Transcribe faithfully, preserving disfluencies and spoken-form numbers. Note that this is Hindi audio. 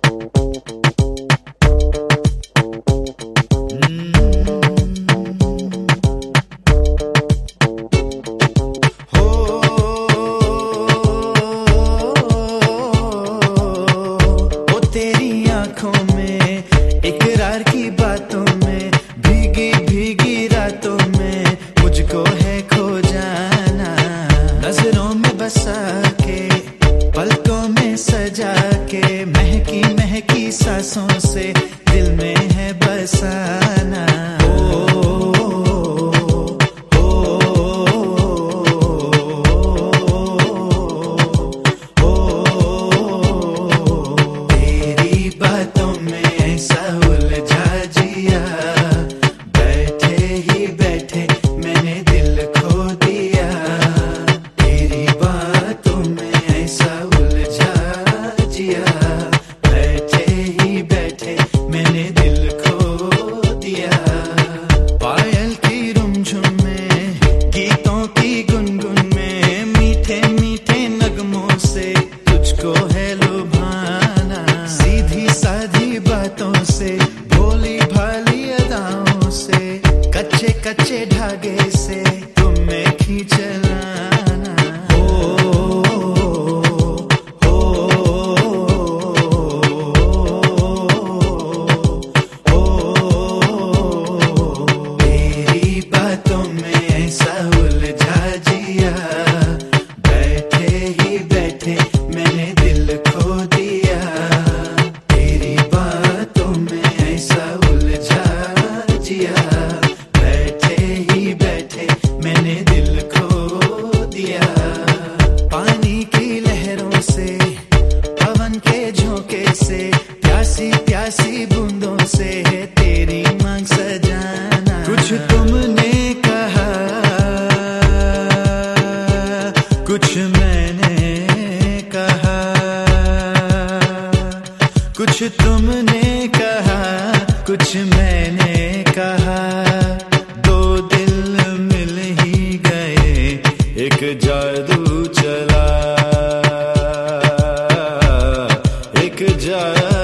इकरार की बातों में, भीगी भीगी रातों में मुझको है खो जाना। नजरों में बसा के, पलकों में सजा के, महकी महकी सांसों से दिल में है बसाना। भोली भाली अदाओं से, कच्चे कच्चे धागे से तुम में खींच लाना। हो हो हो तेरी बातों में ऐसा उलझा जिया, बैठे ही बैठे मैंने दिल खो दिया। तेरी बातों में ऐसा उलझा जिया, बैठे ही बैठे मैंने दिल खो दिया। पानी की लहरों से, पवन के झोंके से, प्यासी प्यासी बूंदों से है तेरी मांग सजाना। कुछ तुमने कहा, कुछ मैंने कहा, कुछ तुमने कहा, कुछ मैंने कहा। दो दिल मिल ही गए, एक जादू चला, एक जादू